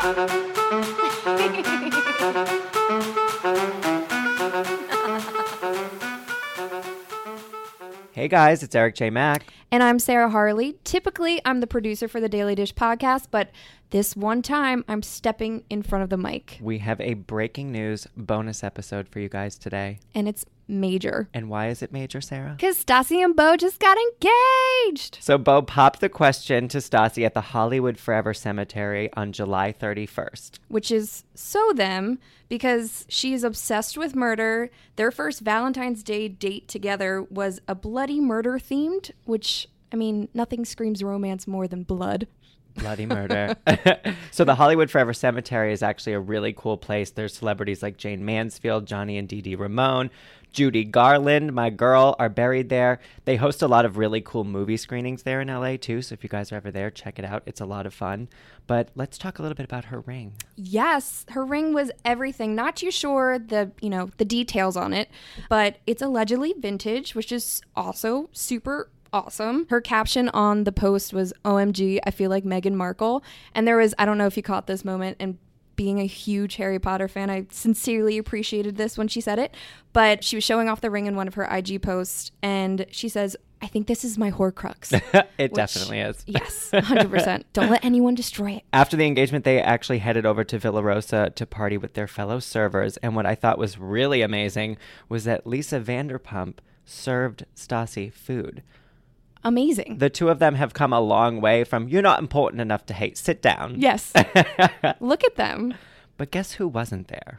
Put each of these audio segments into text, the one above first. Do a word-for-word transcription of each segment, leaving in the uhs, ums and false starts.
Hey guys, it's Eric J. Mack. And I'm Sarah Harley. Typically, I'm the producer for the Daily Dish podcast, but this one time, I'm stepping in front of the mic. We have a breaking news bonus episode for you guys today. And it's major. And why is it major, Sarah? Because Stassi and Beau just got engaged. So Beau popped the question to Stassi at the Hollywood Forever Cemetery on July thirty-first. Which is so them, because she is obsessed with murder. Their first Valentine's Day date together was a bloody murder themed, which, I mean, nothing screams romance more than blood. Bloody murder. So the Hollywood Forever Cemetery is actually a really cool place. There's celebrities like Jane Mansfield, Johnny and Dee Dee Ramone, Judy Garland, my girl, are buried there. They host a lot of really cool movie screenings there in L A too. So if you guys are ever there, check it out. It's a lot of fun. But let's talk a little bit about her ring. Yes, her ring was everything. Not too sure the, you know, the details on it, but it's allegedly vintage, which is also super awesome. Her caption on the post was, O M G, I feel like Meghan Markle. And there was, I don't know if you caught this moment, and being a huge Harry Potter fan, I sincerely appreciated this when she said it, but she was showing off the ring in one of her I G posts, and she says, I think this is my Horcrux. It Which, definitely is. Yes, one hundred percent. Don't let anyone destroy it. After the engagement, they actually headed over to Villa Rosa to party with their fellow servers, and what I thought was really amazing was that Lisa Vanderpump served Stassi food. Amazing. The two of them have come a long way from, you're not important enough to hate, sit down. Yes. Look at them. But guess who wasn't there?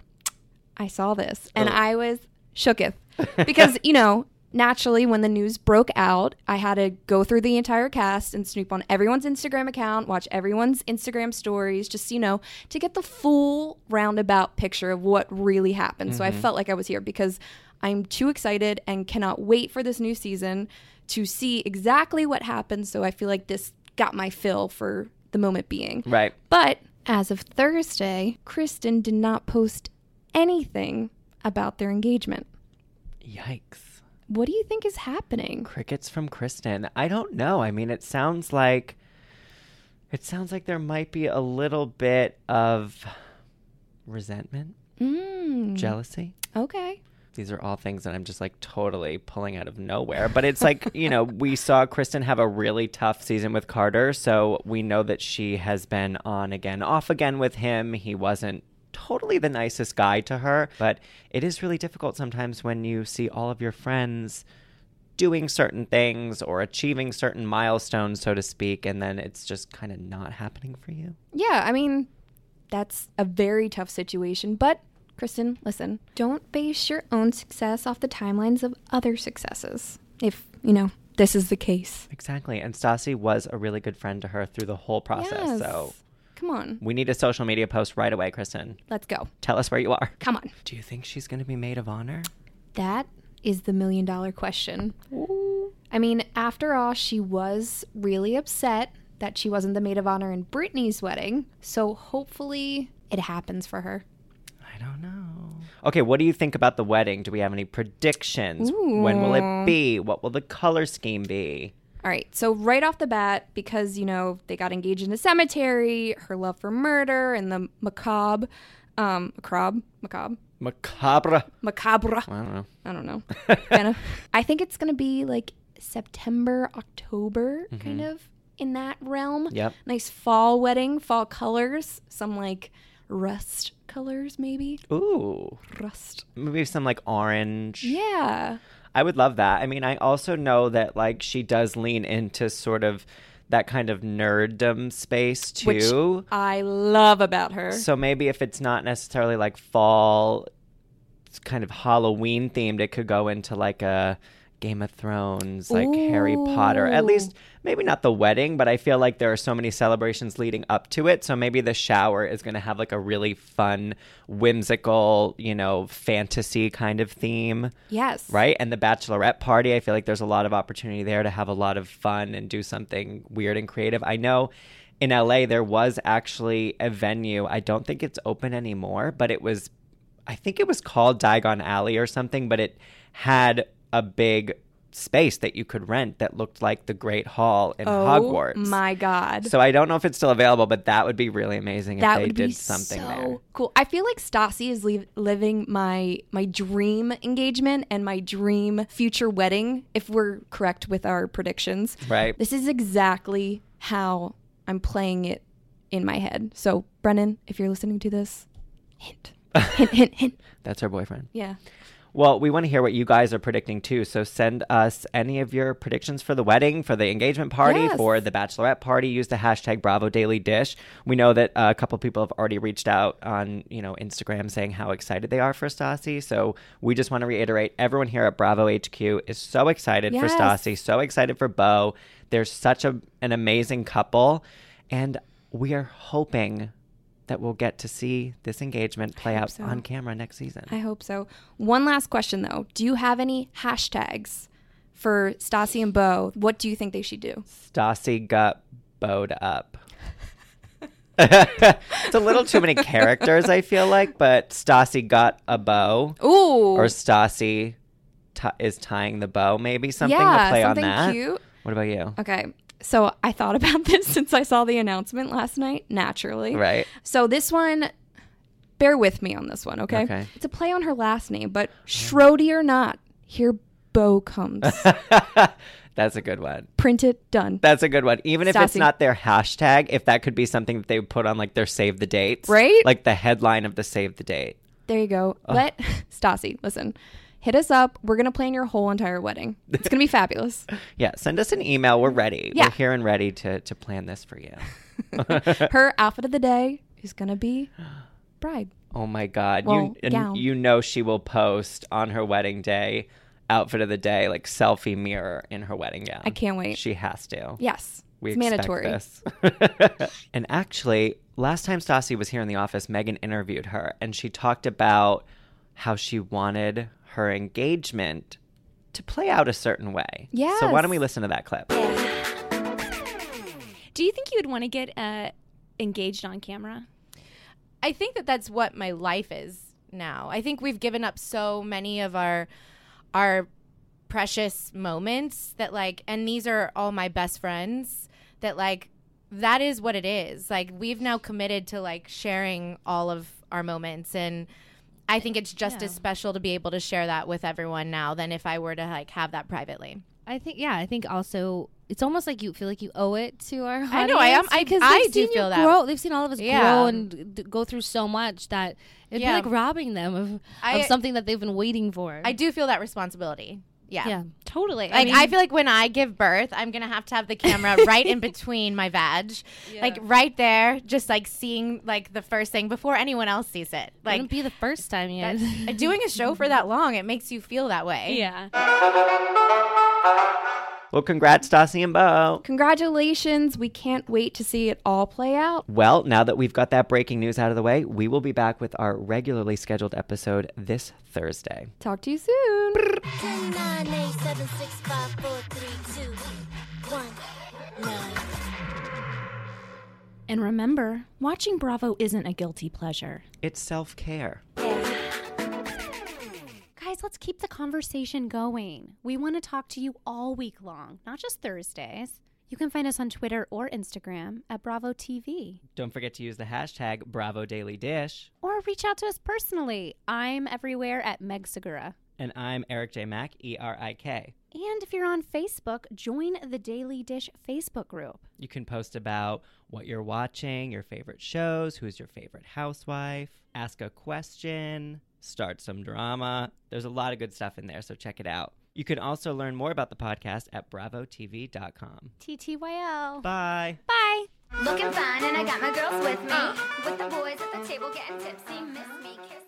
I saw this, and Oh. I was shooketh. Because, you know, naturally, when the news broke out, I had to go through the entire cast and snoop on everyone's Instagram account, watch everyone's Instagram stories, just, you know, to get the full roundabout picture of what really happened. Mm-hmm. So I felt like I was here because I'm too excited and cannot wait for this new season to see exactly what happened. So I feel like this got my fill for the moment being. Right. But as of Thursday, Kristen did not post anything about their engagement. Yikes. What do you think is happening? Crickets from Kristen. I don't know. I mean, it sounds like it sounds like there might be a little bit of resentment, Mm. jealousy. Okay. These are all things that I'm just like totally pulling out of nowhere. But it's like, you know, we saw Kristen have a really tough season with Carter. So we know that she has been on again, off again with him. He wasn't totally the nicest guy to her. But it is really difficult sometimes when you see all of your friends doing certain things or achieving certain milestones, so to speak. And then it's just kind of not happening for you. Yeah, I mean, that's a very tough situation. But Kristen, listen, don't base your own success off the timelines of other successes, if, you know, this is the case. Exactly. And Stassi was a really good friend to her through the whole process. Yes. So come on. we need a social media post right away, Kristen. Let's go. Tell us where you are. Come on. Do you think she's going to be maid of honor? That is the million dollar question. Ooh. I mean, after all, she was really upset that she wasn't the maid of honor in Britney's wedding. So hopefully it happens for her. I don't know. Okay, what do you think about the wedding? Do we have any predictions? Ooh. When will it be? What will the color scheme be? All right, so right off the bat, because, you know, they got engaged in a cemetery, her love for murder and the macabre, um, macabre, macabre, Macabre. macabre. I don't know. I don't know. kind of. I think it's gonna be like September, October, mm-hmm. kind of in that realm. Yep. Nice fall wedding, fall colors, some like rust colors, maybe. Ooh. Rust. Maybe some like orange. Yeah. I would love that. I mean, I also know that like she does lean into sort of that kind of nerddom space too. Which I love about her. So maybe if it's not necessarily like fall, it's kind of Halloween themed, it could go into like a Game of Thrones, like Ooh. Harry Potter. At least maybe not the wedding, but I feel like there are so many celebrations leading up to it. So maybe the shower is going to have like a really fun, whimsical, you know, fantasy kind of theme. Yes. Right? And the bachelorette party, I feel like there's a lot of opportunity there to have a lot of fun and do something weird and creative. I know in L A there was actually a venue. I don't think it's open anymore, but it was, I think it was called Diagon Alley or something, but it had a big space that you could rent that looked like the Great Hall in Oh Hogwarts. my God. So I don't know if it's still available, but that would be really amazing That if they would did be something so there. cool. I feel like Stassi is li- living my my dream engagement and my dream future wedding, if we're correct with our predictions. Right. This is exactly how I'm playing it in my head. So, Brennan, if you're listening to this, hint. Hint, hint, hint. That's her boyfriend. Yeah. Well, we want to hear what you guys are predicting too. So send us any of your predictions for the wedding, for the engagement party, Yes. for the bachelorette party. Use the hashtag Bravo Daily Dish. We know that uh, a couple people have already reached out on, you know, Instagram saying how excited they are for Stassi. So we just want to reiterate, everyone here at Bravo H Q is so excited for Yes. Stassi, so excited for Beau. They're such a, an amazing couple, and we are hoping that we'll get to see this engagement play hope out so. on camera next season. I hope so. One last question, though. Do you have any hashtags for Stassi and Beau? What do you think they should do? Stassi got bowed up. It's a little too many characters, I feel like, but Stassi got a bow. Ooh. Or Stassi t- is tying the bow, maybe something yeah, to play something on that. cute. What about you? Okay. So I thought about this since I saw the announcement last night, naturally. Right. So this one, bear with me on this one, okay? Okay. It's a play on her last name, but Schrody or not, here Beau comes. That's a good one. Print it, done. That's a good one. Even if it's Stassi. not their hashtag, if that could be something that they would put on like their save the dates. Right? Like the headline of the save the date. There you go. Let Stassi, listen, hit us up. We're going to plan your whole entire wedding. It's going to be fabulous. Yeah, send us an email. We're ready. Yeah. We're here and ready to, to plan this for you. Her outfit of the day is going to be bride. Oh my God. Well, you, gown. you know she will post on her wedding day, outfit of the day, like selfie mirror in her wedding gown. I can't wait. She has to. Yes. We it's expect mandatory. this. And actually, last time Stassi was here in the office, Megan interviewed her, and she talked about how she wanted her engagement to play out a certain way. Yes. So why don't we listen to that clip? Do you think you would want to get uh, engaged on camera? I think that that's what my life is now. I think we've given up so many of our our precious moments that like, and these are all my best friends, that like that is what it is. Like we've now committed to like sharing all of our moments, and I think it's just Yeah. as special to be able to share that with everyone now than if I were to like have that privately. I think, yeah, I think also it's almost like you feel like you owe it to our audience. I know, I am- I- because I they've do seen you feel that. grow. They've seen all of us Yeah. grow and d- go through so much that it'd Yeah. be like robbing them of, I- of something that they've been waiting for. I do feel that responsibility. Yeah. yeah, totally. Like, I, mean, feel like when I give birth, I'm going to have to have the camera right in between my vag. Like, right there, just, like, seeing, like, the first thing before anyone else sees it. Like, Like, wouldn't be the first time yet. that- doing a show for that long, it makes you feel that way. yeah. Well, congrats, Stassi and Beau. Congratulations. We can't wait to see it all play out. Well, now that we've got that breaking news out of the way, we will be back with our regularly scheduled episode this Thursday. Talk to you soon. ten, nine, eight, seven, six, five, four, three, two, one, nine. And remember, watching Bravo isn't a guilty pleasure. It's self-care. Guys, let's keep the conversation going. We want to talk to you all week long, not just Thursdays. You can find us on Twitter or Instagram at Bravo T V. Don't forget to use the hashtag Bravo Daily Dish. Or reach out to us personally. I'm everywhere at Meg Segura. And I'm Eric J. Mack, E R I K. And if you're on Facebook, join the Daily Dish Facebook group. You can post about what you're watching, your favorite shows, who's your favorite housewife, ask a question, start some drama. There's a lot of good stuff in there, so check it out. You can also learn more about the podcast at bravo t v dot com. T T Y L. Bye. Bye. Looking fine, and I got my girls with me. With the boys at the table getting tipsy. Miss me, kiss